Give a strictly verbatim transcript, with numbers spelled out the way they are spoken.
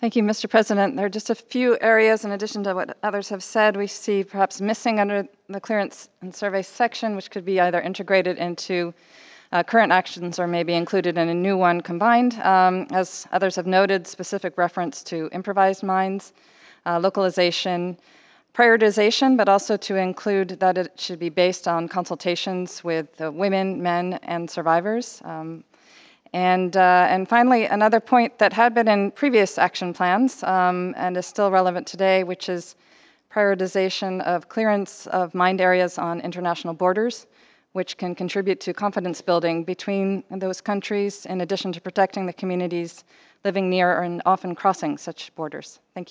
Thank you, Mister President. There are just a few areas, in addition to what others have said, we see perhaps missing under the clearance and survey section, which could be either integrated into uh, current actions or maybe included in a new one combined. Um, as others have noted, specific reference to improvised mines, uh, localization, prioritization, but also to include that it should be based on consultations with uh, women, men, and survivors. Um, And, uh, and finally, another point that had been in previous action plans um, and is still relevant today, which is prioritization of clearance of mined areas on international borders, which can contribute to confidence building between those countries, in addition to protecting the communities living near and often crossing such borders. Thank you.